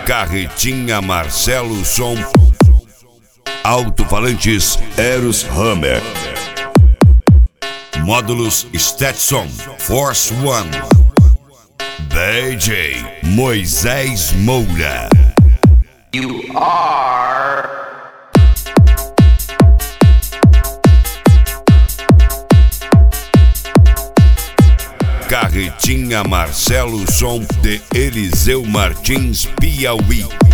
Carretinha Marcelo Som. Alto-falantes Eros Hammer. Módulos Stetson Force One. DJ Moisés Moura. You are Carretinha Marcelo Som de Eliseu Martins, Piauí.